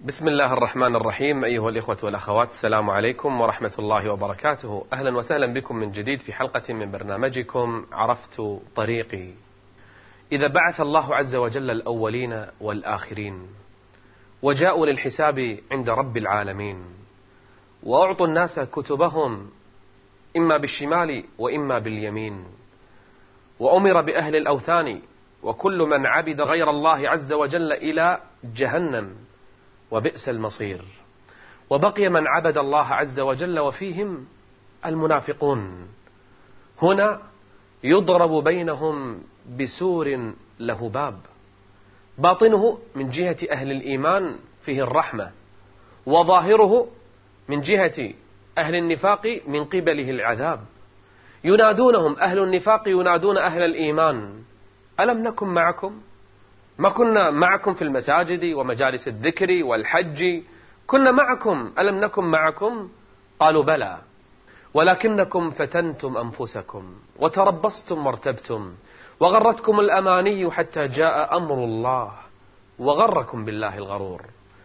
بسم الله الرحمن الرحيم. أيها الإخوة والأخوات، السلام عليكم ورحمة الله وبركاته. أهلا وسهلا بكم من جديد في حلقة من برنامجكم عرفت طريقي. إذا بعث الله عز وجل الأولين والآخرين وجاءوا للحساب عند رب العالمين وأعطوا الناس كتبهم إما بالشمال وإما باليمين، وأمر بأهل الأوثان وكل من عبد غير الله عز وجل إلى جهنم وبئس المصير، وبقي من عبد الله عز وجل وفيهم المنافقون. هنا يضرب بينهم بسور له باب، باطنه من جهة أهل الإيمان فيه الرحمة، وظاهره من جهة أهل النفاق من قبله العذاب. ينادونهم أهل النفاق ينادون أهل الإيمان: ألم نكن معكم؟ ما كنا معكم في المساجد ومجالس الذكر والحج؟ كنا معكم، ألم نكن معكم؟ قالوا بلى، ولكنكم فتنتم أنفسكم وتربصتم وارتبتم وغرتكم الأماني حتى جاء أمر الله وغركم بالله الغرور.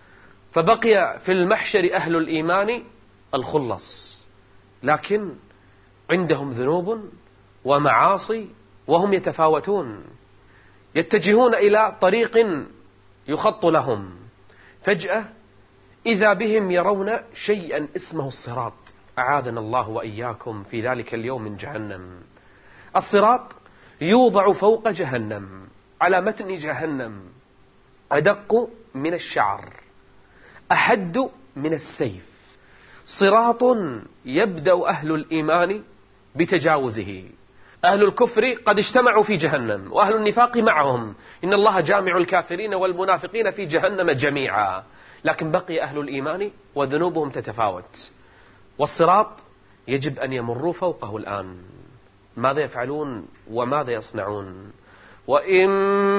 فبقي في المحشر أهل الإيمان الخلص، لكن عندهم ذنوب ومعاصي وهم يتفاوتون، يتجهون إلى طريق يخط لهم. فجأة إذا بهم يرون شيئا اسمه الصراط، أعاذنا الله وإياكم في ذلك اليوم من جهنم. الصراط يوضع فوق جهنم على متن جهنم، أدق من الشعر، أحد من السيف. صراط يبدأ أهل الإيمان بتجاوزه. أهل الكفر قد اجتمعوا في جهنم، وأهل النفاق معهم، إن الله جامع الكافرين والمنافقين في جهنم جميعا. لكن بقي أهل الإيمان وذنوبهم تتفاوت، والصراط يجب أن يمروا فوقه الآن. ماذا يفعلون وماذا يصنعون؟ وإن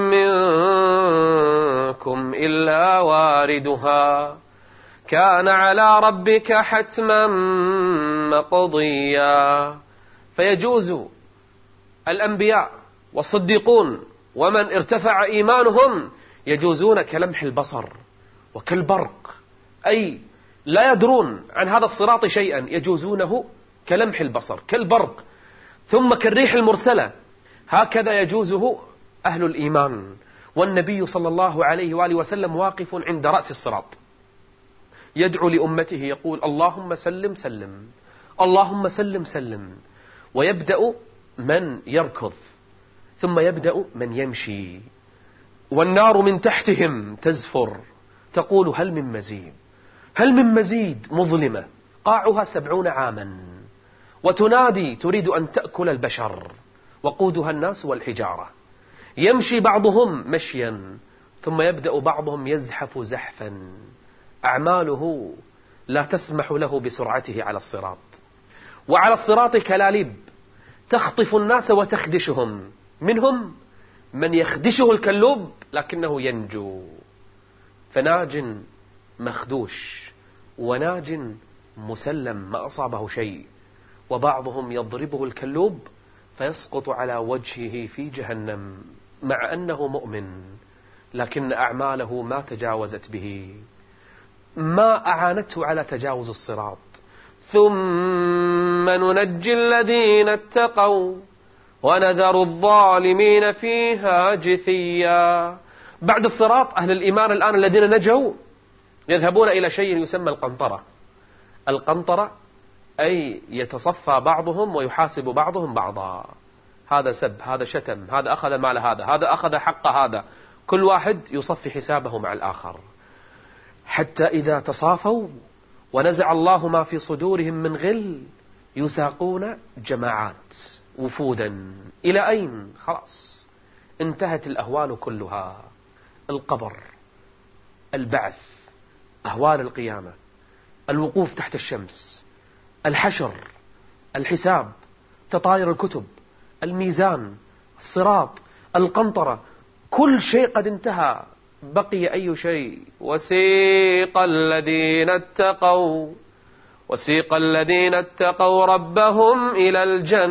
منكم إلا واردها كان على ربك حتما مقضيا. فيجوز الأنبياء والصديقون ومن ارتفع إيمانهم يجوزون كلمح البصر وكالبرق، أي لا يدرون عن هذا الصراط شيئا، يجوزونه كلمح البصر كالبرق، ثم كالريح المرسلة. هكذا يجوزه أهل الإيمان. والنبي صلى الله عليه وآله وسلم واقف عند رأس الصراط يدعو لأمته يقول: اللهم سلم سلم، اللهم سلم سلم. ويبدأ من يركض، ثم يبدأ من يمشي، والنار من تحتهم تزفر تقول: هل من مزيد، هل من مزيد. مظلمة قاعها 70 عاما، وتنادي تريد أن تأكل البشر، وقودها الناس والحجارة. يمشي بعضهم مشيا، ثم يبدأ بعضهم يزحف زحفا، أعماله لا تسمح له بسرعته على الصراط. وعلى الصراط كلاليب تخطف الناس وتخدشهم، منهم من يخدشه الكلوب لكنه ينجو، فناج مخدوش وناج مسلم ما أصابه شيء. وبعضهم يضربه الكلوب فيسقط على وجهه في جهنم مع أنه مؤمن، لكن أعماله ما تجاوزت به، ما أعانته على تجاوز الصراط. ثم ننجي الذين اتقوا ونذر الظالمين فيها جثيا. بعد الصراط أهل الإيمان الآن الذين نجوا يذهبون إلى شيء يسمى القنطرة. القنطرة أي يتصفى بعضهم ويحاسب بعضهم بعضا، هذا سب، هذا شتم، هذا أخذ مال هذا، هذا أخذ حق هذا، كل واحد يصفي حسابه مع الآخر، حتى إذا تصافوا ونزع الله ما في صدورهم من غل يساقون جماعات وفودا. إلى أين؟ خلاص انتهت الأهوال كلها. القبر، البعث، أهوال القيامة، الوقوف تحت الشمس، الحشر، الحساب، تطاير الكتب، الميزان، الصراط، القنطرة، كل شيء قد انتهى. بقي أي شيء؟ وسيق الذين اتقوا ربهم إلى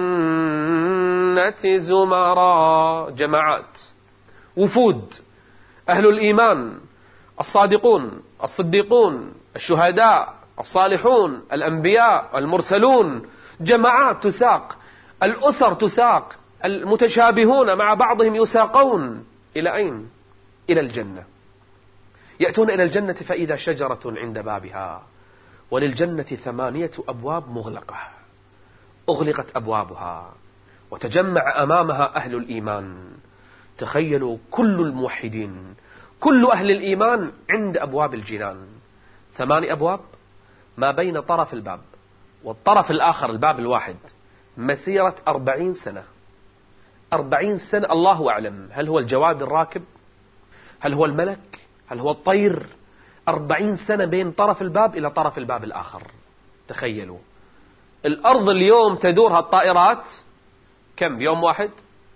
الجنة زمرا. جماعات، وفود، أهل الإيمان الصادقون، الصديقون، الشهداء، الصالحون، الأنبياء، المرسلون، جماعات تساق، الأسر تساق، المتشابهون مع بعضهم يساقون إلى أين؟ إلى الجنة. يأتون إلى الجنة فإذا شجرة عند بابها، وللجنة 8 أبواب مغلقة، أغلقت أبوابها وتجمع أمامها أهل الإيمان. تخيلوا كل الموحدين، كل أهل الإيمان عند أبواب الجنان. 8 أبواب، ما بين طرف الباب والطرف الآخر الباب الواحد مسيرة 40 سنة. 40 سنة، الله أعلم هل هو الجواد الراكب، هل هو الملك، هل هو الطير. 40 سنة بين طرف الباب إلى طرف الباب الآخر. تخيلوا الأرض اليوم تدورها الطائرات كم؟ بيوم واحد،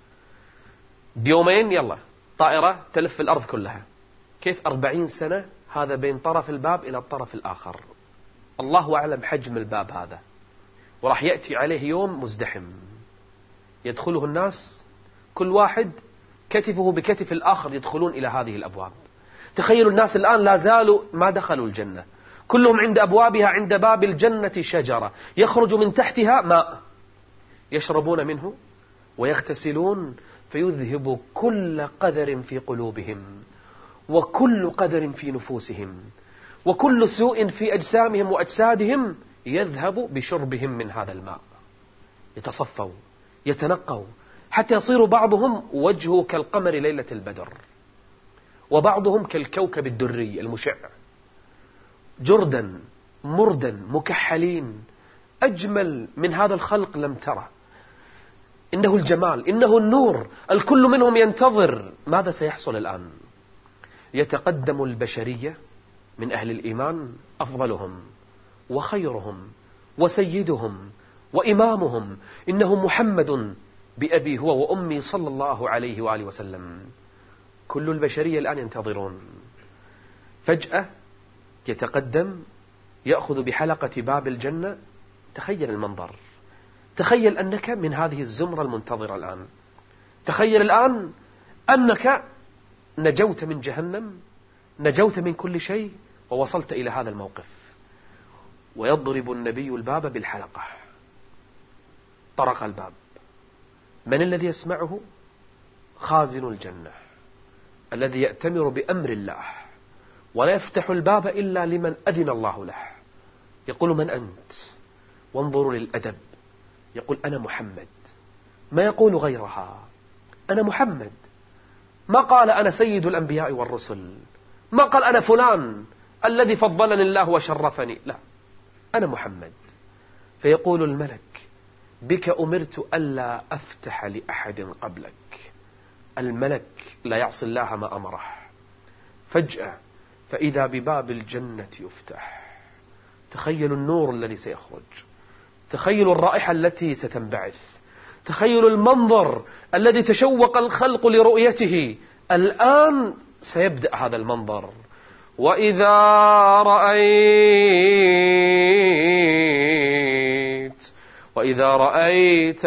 بيومين، يلا طائرة تلف الأرض كلها. كيف 40 سنة هذا بين طرف الباب إلى الطرف الآخر؟ الله أعلم حجم الباب هذا. وراح يأتي عليه يوم مزدحم يدخله الناس، كل واحد كتفه بكتف الآخر يدخلون إلى هذه الأبواب. تخيلوا الناس الآن لا زالوا ما دخلوا الجنة، كلهم عند أبوابها. عند باب الجنة شجرة يخرج من تحتها ماء يشربون منه ويغتسلون، فيذهب كل قدر في قلوبهم، وكل قدر في نفوسهم، وكل سوء في أجسامهم وأجسادهم يذهب بشربهم من هذا الماء. يتصفوا، يتنقوا، حتى يصير بعضهم وجهه كالقمر ليلة البدر، وبعضهم كالكوكب الدري المشع، جردا مردا مكحلين، أجمل من هذا الخلق لم ترى. إنه الجمال، إنه النور. الكل منهم ينتظر ماذا سيحصل الآن. يتقدم البشرية من أهل الإيمان أفضلهم وخيرهم وسيدهم وإمامهم، إنه محمد بأبي هو وأمي صلى الله عليه وآله وسلم. كل البشرية الآن ينتظرون. فجأة يتقدم يأخذ بحلقة باب الجنة. تخيل المنظر، تخيل أنك من هذه الزمرة المنتظرة الآن. تخيل الآن أنك نجوت من جهنم، نجوت من كل شيء، ووصلت إلى هذا الموقف. ويضرب النبي الباب بالحلقة. طرق الباب. من الذي يسمعه؟ خازن الجنة الذي يأتمر بأمر الله، ولا يفتح الباب إلا لمن أذن الله له. يقول: من أنت؟ وانظروا للأدب. يقول: أنا محمد. ما يقول غيرها، أنا محمد. ما قال أنا سيد الأنبياء والرسل، ما قال أنا فلان الذي فضلني الله وشرفني، لا، أنا محمد. فيقول الملك: بك أمرت ألا أفتح لأحد قبلك. الملك لا يعصي الله ما أمره. فجأة فإذا بباب الجنة يفتح. تخيلوا النور الذي سيخرج، تخيلوا الرائحة التي ستنبعث، تخيلوا المنظر الذي تشوق الخلق لرؤيته. الآن سيبدأ هذا المنظر. وإذا رأيت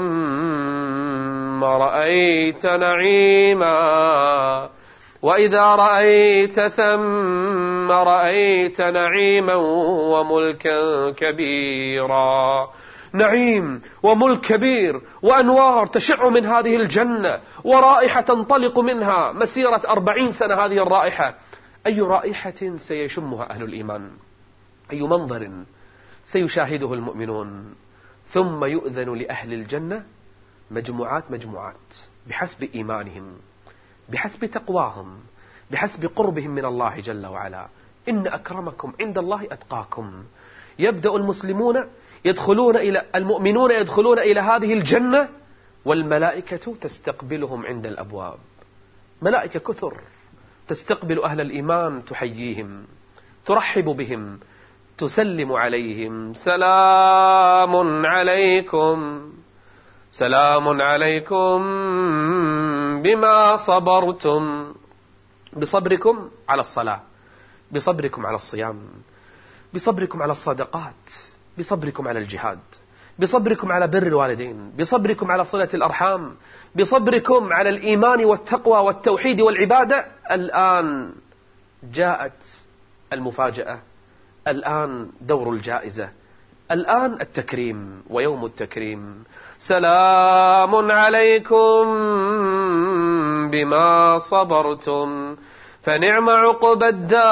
ثم رأيت نعيما، وإذا رأيت ثم رأيت نعيما وملكا كبيرا. نعيم وملك كبير وأنوار تشع من هذه الجنة، ورائحة تنطلق منها مسيرة 40 سنة. هذه الرائحة أي رائحة سيشمها أهل الإيمان؟ أي منظر سيشاهده المؤمنون؟ ثم يؤذن لأهل الجنة مجموعات بحسب إيمانهم، بحسب تقواهم، بحسب قربهم من الله جل وعلا. إن أكرمكم عند الله أتقاكم. يبدأ المؤمنون يدخلون إلى هذه الجنة، والملائكة تستقبلهم عند الأبواب. ملائكة كثر تستقبل أهل الإيمان، تحييهم، ترحب بهم، تسلم عليهم: سلام عليكم، سلام عليكم بما صبرتم. بصبركم على الصلاة، بصبركم على الصيام، بصبركم على الصدقات، بصبركم على الجهاد، بصبركم على بر الوالدين، بصبركم على صلة الأرحام، بصبركم على الإيمان والتقوى والتوحيد والعبادة. الآن جاءت المفاجأة، الآن دور الجائزة، الآن التكريم ويوم التكريم. سلام عليكم بما صبرتم فنعم عقبى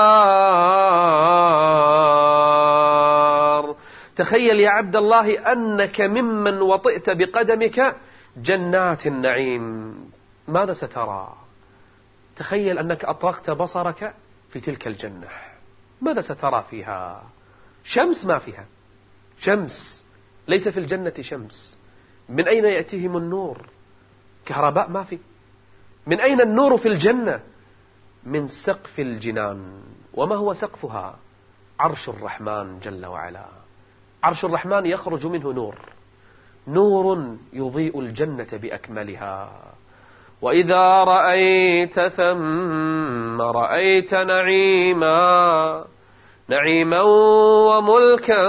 الدار. تخيل يا عبد الله أنك ممن وطئت بقدمك جنات النعيم، ماذا سترى؟ تخيل أنك أطلقت بصرك في تلك الجنة، ماذا سترى فيها؟ شمس ما فيها، شمس ليس في الجنة شمس. من أين يأتيهم النور؟ كهرباء ما في. من أين النور في الجنة؟ من سقف الجنان. وما هو سقفها؟ عرش الرحمن جل وعلا. عرش الرحمن يخرج منه نور، نور يضيء الجنة بأكملها. وإذا رأيت ثم رأيت نعيما، نعيما وملكا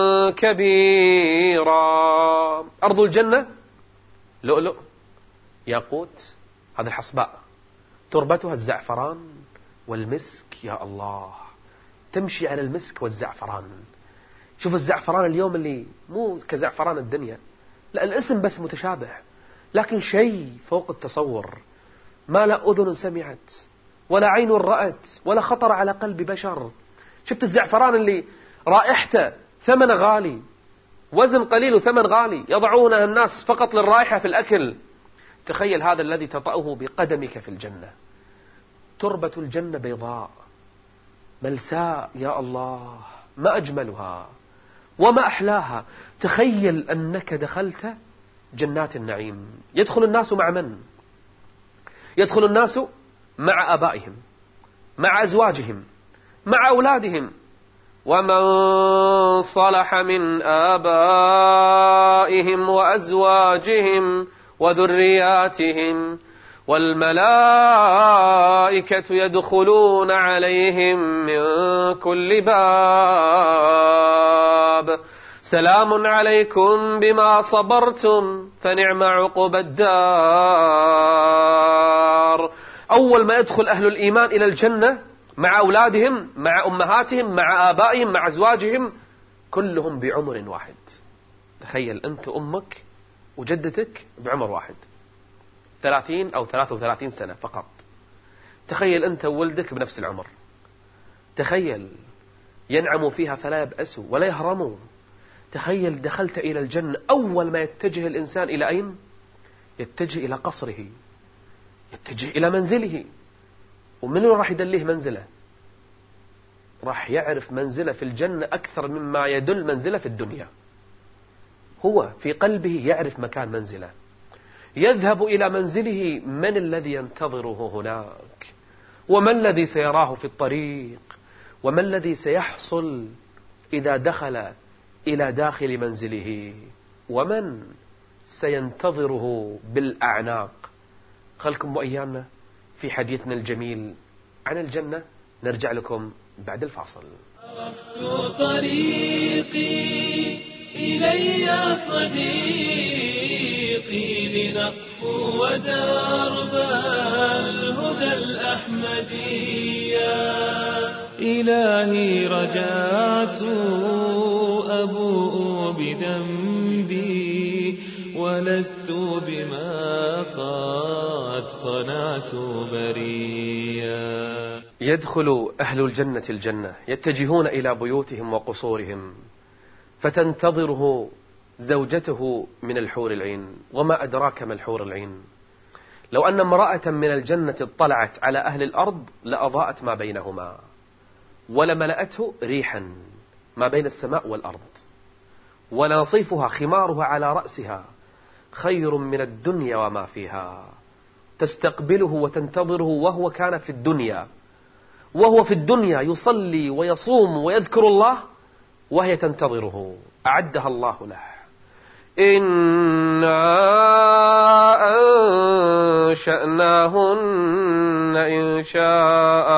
كبيرا. أرض الجنة لؤلؤ ياقوت، هذا الحصباء، تربتها الزعفران والمسك. يا الله، تمشي على المسك والزعفران. شوف الزعفران اليوم اللي مو كزعفران الدنيا، لا الاسم بس متشابه، لكن شيء فوق التصور، ما لا أذن سمعت ولا عين رأت ولا خطر على قلب بشر. شفت الزعفران اللي رائحته ثمن غالي، وزن قليل وثمن غالي، يضعونه الناس فقط للرائحة في الأكل. تخيل هذا الذي تطأه بقدمك في الجنة. تربة الجنة بيضاء ملساء، يا الله ما أجملها وما أحلاها. تخيل أنك دخلت جنات النعيم. يدخل الناس مع من؟ يدخل الناس مع آبائهم، مع أزواجهم، مع أولادهم، ومن صلح من آبائهم وأزواجهم وذرياتهم، والملائكة يدخلون عليهم من كل باب. سلام عليكم بما صبرتم فنعم عقبى الدار. أول ما يدخل أهل الإيمان إلى الجنة مع أولادهم، مع أمهاتهم، مع آبائهم، مع أزواجهم، كلهم بعمر واحد. تخيل أنت أمك وجدتك بعمر واحد، 30 أو 33 سنة فقط. تخيل أنت وولدك بنفس العمر. تخيل ينعموا فيها فلا يبأسوا ولا يهرموا. تخيل دخلت إلى الجنة، أول ما يتجه الإنسان إلى أين؟ يتجه إلى قصره، يتجه إلى منزله. ومن راح يدليه منزله؟ راح يعرف منزله في الجنة أكثر مما يدل منزله في الدنيا. هو في قلبه يعرف مكان منزله. يذهب إلى منزله، من الذي ينتظره هناك؟ وما الذي سيراه في الطريق؟ وما الذي سيحصل إذا دخل إلى داخل منزله؟ ومن سينتظره بالأعناق؟ خلكم وإيانا في حديثنا الجميل عن الجنة. نرجع لكم بعد الفاصل. عرفت طريقي إلي صديقي، لنقفو ودرب الهدى الأحمدية. إلهي رجعت أبوء بذنبي، ولست بما قد صنعت بريا. يدخل أهل الجنة الجنة، يتجهون إلى بيوتهم وقصورهم، فتنتظره زوجته من الحور العين. وما أدراك ما الحور العين؟ لو أن امرأة من الجنة اطلعت على أهل الأرض لأضاءت ما بينهما، ولملأته ريحا ما بين السماء والأرض، وناصيفها خمارها على رأسها خير من الدنيا وما فيها. تستقبله وتنتظره وهو كان في الدنيا، وهو في الدنيا يصلي ويصوم ويذكر الله، وهي تنتظره. أعدها الله له. إنا أنشأناهن إنشاء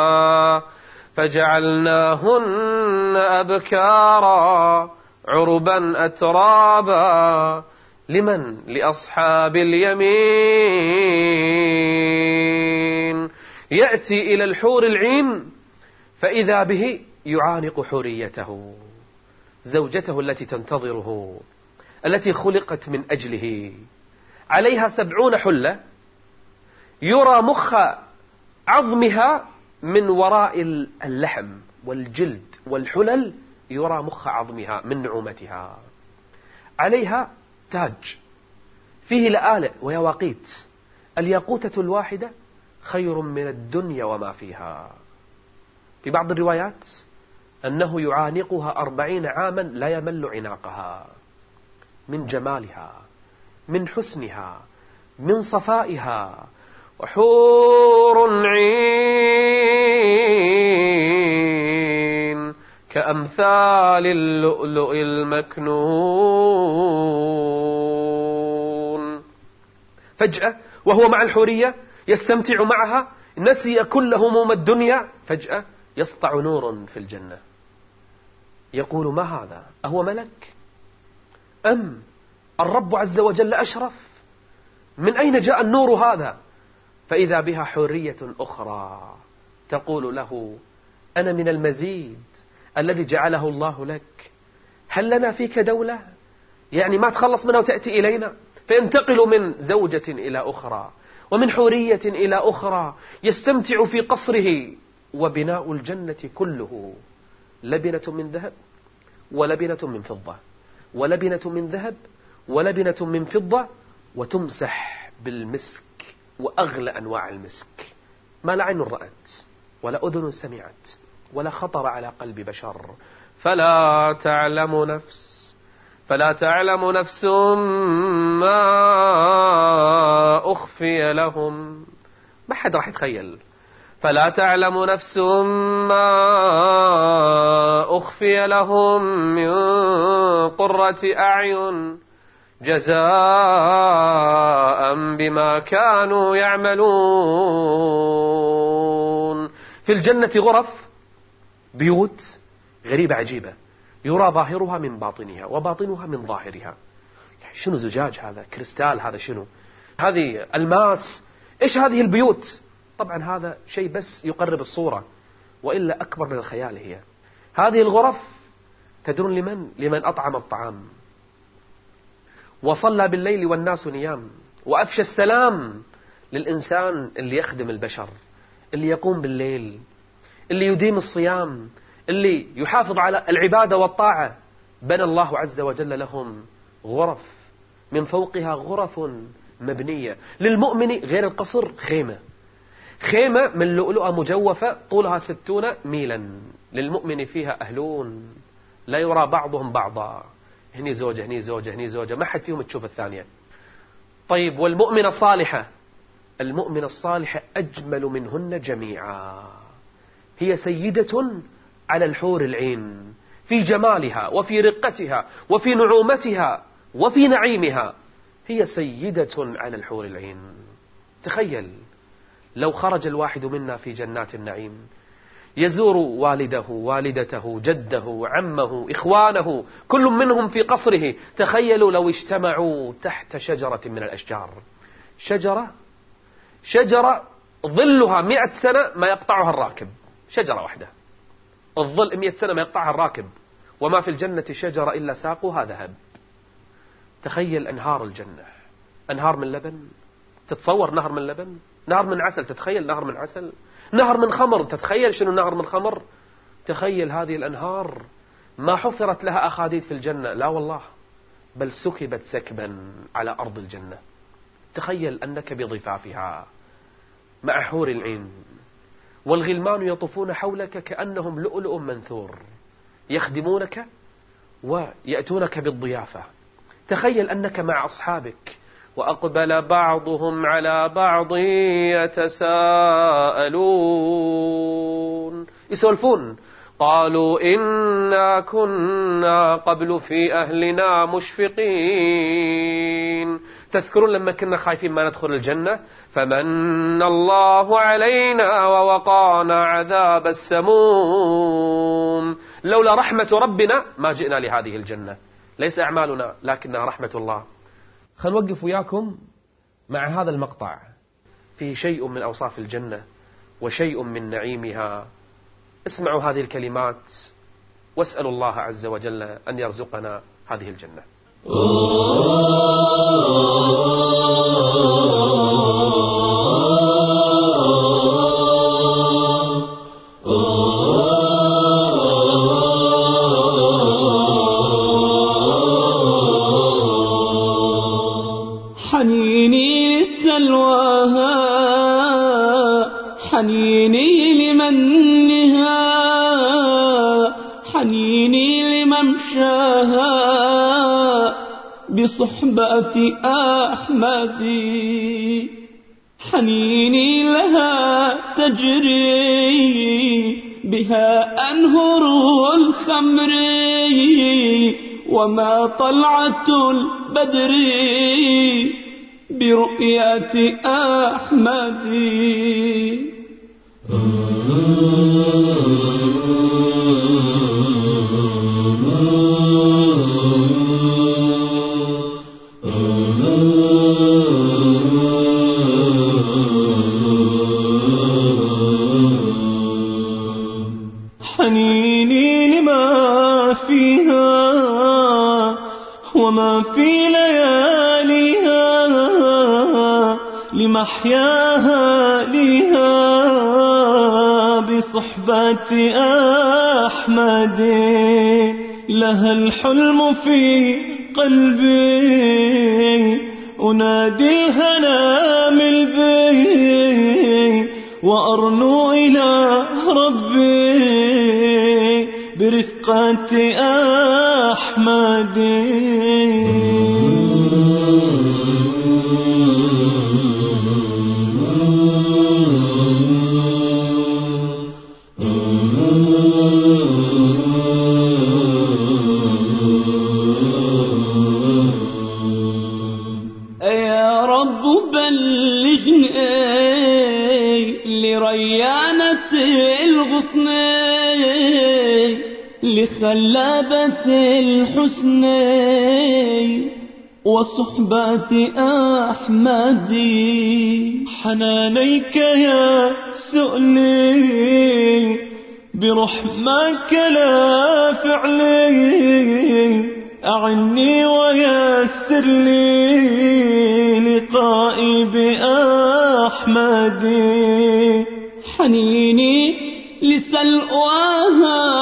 فجعلناهن أبكارا عربا أترابا. لمن؟ لأصحاب اليمين. يأتي إلى الحور العين فإذا به يعانق حوريته، زوجته التي تنتظره، التي خلقت من أجله، عليها 70 حلة، يرى مخ عظمها من وراء اللحم والجلد والحلل، يرى مخ عظمها من نعومتها. عليها تاج فيه لآلئ ويواقيت، الياقوتة الواحدة خير من الدنيا وما فيها. في بعض الروايات أنه يعانقها 40 عاما لا يمل عناقها، من جمالها، من حسنها، من صفائها. وحور عين كأمثال اللؤلؤ المكنون. فجأة وهو مع الحورية يستمتع معها، نسي كل هموم الدنيا، فجأة يسطع نور في الجنة، يقول: ما هذا؟ أهو ملك أم الرب عز وجل أشرف؟ من أين جاء النور هذا؟ فإذا بها حورية أخرى تقول له: أنا من المزيد الذي جعله الله لك، هل لنا فيك دولة؟ يعني ما تخلص منها وتأتي إلينا؟ فينتقل من زوجة إلى أخرى ومن حورية إلى أخرى، يستمتع في قصره. وبناء الجنة كله لبنة من ذهب ولبنة من فضة، ولبنة من ذهب ولبنة من فضة، وتمسح بالمسك وأغلى أنواع المسك، ما لا عين رأت ولا أذن سمعت ولا خطر على قلب بشر. فلا تعلم نفس ما أخفي لهم، ما حد راح يتخيل. فلا تعلم نفس ما أخفي لهم من قرة أعين جزاء بما كانوا يعملون. في الجنة غرف، بيوت غريبة عجيبة، يرى ظاهرها من باطنها وباطنها من ظاهرها. شنو زجاج هذا؟ كريستال هذا؟ شنو هذه؟ الماس؟ إيش هذه البيوت؟ طبعا هذا شيء بس يقرب الصورة، وإلا أكبر من الخيال. هي هذه الغرف تدرون لمن أطعم الطعام وصلى بالليل والناس نيام، وأفشى السلام للإنسان اللي يخدم البشر، اللي يقوم بالليل، اللي يديم الصيام، اللي يحافظ على العبادة والطاعة. بنى الله عز وجل لهم غرف، من فوقها غرف مبنية للمؤمن، غير القصر خيمة من لؤلؤة مجوفة طولها 60 ميلا، للمؤمن فيها أهلون لا يرى بعضهم بعضا، هني زوجة هني زوجة هني زوجة، ما حد فيهم تشوف الثانية. طيب والمؤمنة الصالحة؟ المؤمنة الصالحة أجمل منهن جميعا، هي سيدة على الحور العين في جمالها وفي رقتها وفي نعومتها وفي نعيمها، هي سيدة على الحور العين. تخيل لو خرج الواحد منا في جنات النعيم يزور والده والدته جده عمه إخوانه، كل منهم في قصره. تخيلوا لو اجتمعوا تحت شجرة من الأشجار، شجرة ظلها 100 سنة ما يقطعها الراكب، شجرة واحدة الظل 100 سنة ما يقطعها الراكب، وما في الجنة شجرة إلا ساقها ذهب. تخيل أنهار الجنة، أنهار من لبن، تتصور نهر من لبن، نهر من عسل، تتخيل نهر من عسل، نهر من خمر، تتخيل شنو نهر من خمر. تخيل هذه الأنهار ما حفرت لها أخاديد في الجنة، لا والله، بل سكبت سكبا على أرض الجنة. تخيل أنك بضفافها مع حور العين، والغلمان يطوفون حولك كأنهم لؤلؤ منثور، يخدمونك ويأتونك بالضيافة. تخيل أنك مع أصحابك، وأقبل بعضهم على بعض يتساءلون، يسولفون، قالوا إنا كنا قبل في أهلنا مشفقين. تذكرون لما كنا خايفين ما ندخل الجنة؟ فمن الله علينا ووقانا عذاب السموم. لولا رحمة ربنا ما جئنا لهذه الجنة، ليس أعمالنا لكنها رحمة الله. خلنا نوقف وياكم مع هذا المقطع، فيه شيء من أوصاف الجنة وشيء من نعيمها اسمعوا هذه الكلمات واسألوا الله عز وجل أن يرزقنا هذه الجنة. حنيني لسلواها حنيني لمنها حنيني لممشاها بصحبة أحمد حنيني لها تجري بها أنهر الخمر وما طلعة البدر برؤية أحمد. حنيني لما فيها وما في لياليها لمحياها لها بصحبة أحمد لها الحلم في قلبي أنادي الهنا من بي وأرنو إلى ربي برفقة أحمد. يا رب بلغني لريانة الغصن لخلابة الحسن وصحبة أحمد حنانيك يا سؤلي برحمك لا فعلي أعني ويسر لي لقائي بأحمد حنيني لسلواها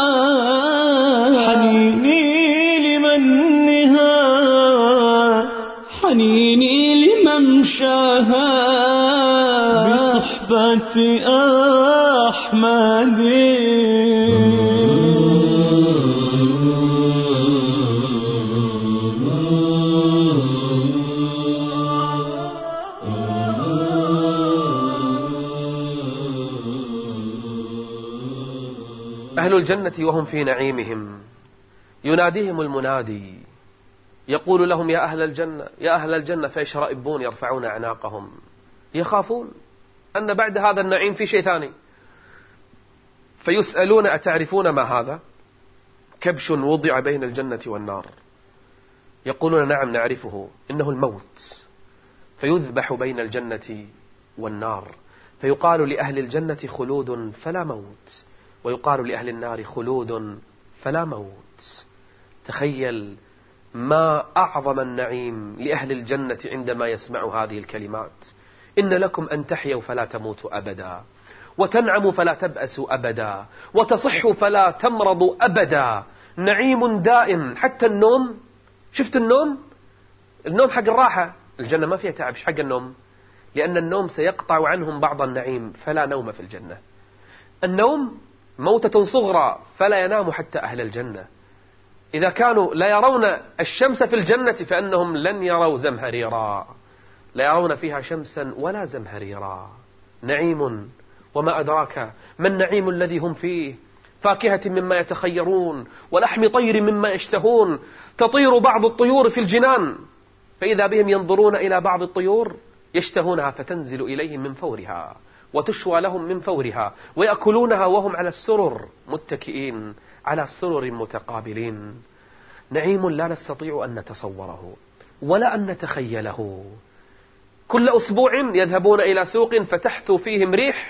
حنيني لمنها حنيني لممشاها بصحبة أحمد. أهل الجنة وهم في نعيمهم يناديهم المنادي يقول لهم يا أهل الجنة يا أهل الجنة فيشرئبون يرفعون أعناقهم يخافون أن بعد هذا النعيم في شيء ثاني فيسألون أتعرفون ما هذا؟ كبش وضع بين الجنة والنار يقولون نعم نعرفه إنه الموت فيذبح بين الجنة والنار فيقال لأهل الجنة خلود فلا موت ويقال لأهل النار خلود فلا موت. تخيل ما أعظم النعيم لأهل الجنة عندما يسمعوا هذه الكلمات إن لكم أن تحيوا فلا تموتوا أبدا وتنعموا فلا تبأسوا أبدا وتصحوا فلا تمرضوا أبدا. نعيم دائم حتى النوم. شفت النوم حق الراحة. الجنة ما فيها تعب حق النوم لأن النوم سيقطع عنهم بعض النعيم فلا نوم في الجنة. النوم موتة صغرى فلا ينام حتى أهل الجنة. إذا كانوا لا يرون الشمس في الجنة فإنهم لن يروا زمهريرا لا يرون فيها شمسا ولا زمهريرا. نعيم وما أدراك ما النعيم الذي هم فيه. فاكهة مما يتخيرون ولحم طير مما يشتهون. تطير بعض الطيور في الجنان فإذا بهم ينظرون إلى بعض الطيور يشتهونها فتنزل إليهم من فورها وتشوى لهم من فورها ويأكلونها وهم على السرر متكئين على السرر متقابلين. نعيم لا نستطيع أن نتصوره ولا أن نتخيله. كل أسبوع يذهبون إلى سوق فتحثو فيهم ريح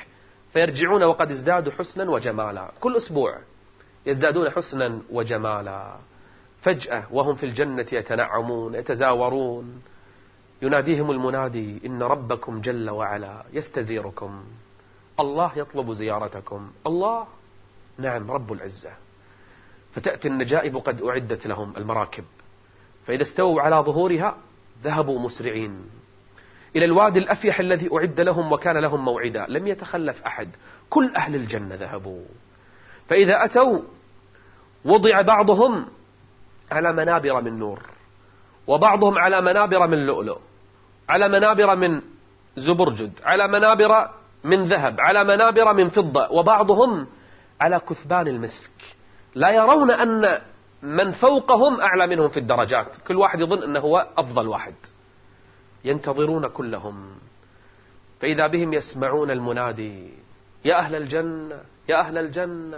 فيرجعون وقد ازدادوا حسنا وجمالا، كل أسبوع يزدادون حسنا وجمالا. فجأة وهم في الجنة يتنعمون يتزاورون، يناديهم المنادي: إن ربكم جل وعلا يستزيركم، الله يطلب زيارتكم. الله، نعم، رب العزة. فتأتي النجائب قد أعدت لهم المراكب، فإذا استووا على ظهورها ذهبوا مسرعين إلى الوادي الأفيح الذي أعد لهم وكان لهم موعدا، لم يتخلف أحد، كل أهل الجنة ذهبوا. فإذا أتوا وضع بعضهم على منابر من نور، وبعضهم على منابر من لؤلؤ، على منابر من زبرجد، على منابر من ذهب، على منابر من فضة، وبعضهم على كثبان المسك. لا يرون أن من فوقهم أعلى منهم في الدرجات، كل واحد يظن أنه هو أفضل واحد. ينتظرون كلهم، فإذا بهم يسمعون المنادي: يا أهل الجنة، يا أهل الجنة،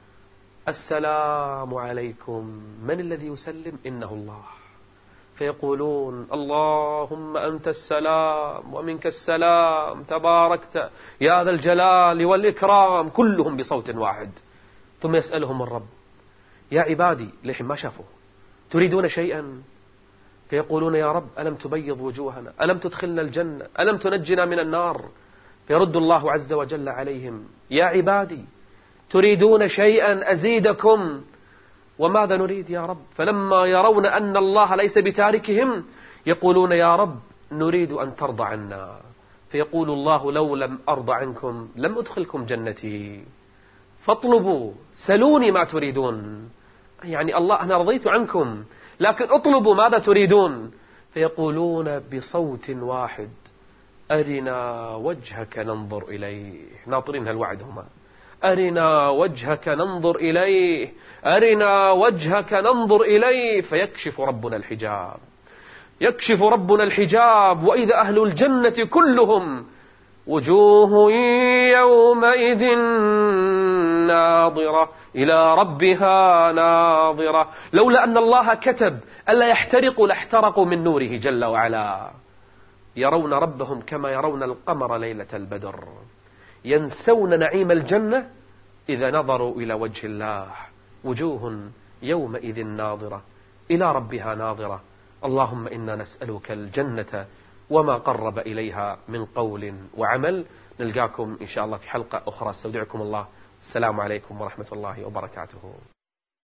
السلام عليكم. من الذي يسلم؟ إنه الله. فيقولون: اللهم أنت السلام ومنك السلام، تباركت يا ذا الجلال والإكرام، كلهم بصوت واحد. ثم يسألهم الرب: يا عبادي، لحين ما شافوا، تريدون شيئا؟ فيقولون: يا رب، ألم تبيض وجوهنا، ألم تدخلنا الجنة، ألم تنجنا من النار؟ فيرد الله عز وجل عليهم: يا عبادي، تريدون شيئا أزيدكم؟ وماذا نريد يا رب؟ فلما يرون أن الله ليس بتاركهم يقولون: يا رب، نريد أن ترضى عنا. فيقول الله: لو لم أرضى عنكم لم أدخلكم جنتي، فاطلبوا، سلوني ما تريدون. يعني الله، أنا رضيت عنكم، لكن اطلبوا ماذا تريدون. فيقولون بصوت واحد: أرنا وجهك ننظر إليه. ناطرين هالوعد هما: أرنا وجهك ننظر إليه، أرنا وجهك ننظر إليه. فيكشف ربنا الحجاب، يكشف ربنا الحجاب، وإذا أهل الجنة كلهم وجوه يومئذ ناظرة إلى ربها ناظرة. لولا أن الله كتب ألا يحترقوا لاحترقوا من نوره جل وعلا. يرون ربهم كما يرون القمر ليلة البدر، ينسون نعيم الجنة إذا نظروا إلى وجه الله. وجوه يومئذ ناظرة إلى ربها ناظرة. اللهم إنا نسألك الجنة وما قرب إليها من قول وعمل. نلقاكم إن شاء الله في حلقة أخرى. استودعكم الله. السلام عليكم ورحمة الله وبركاته.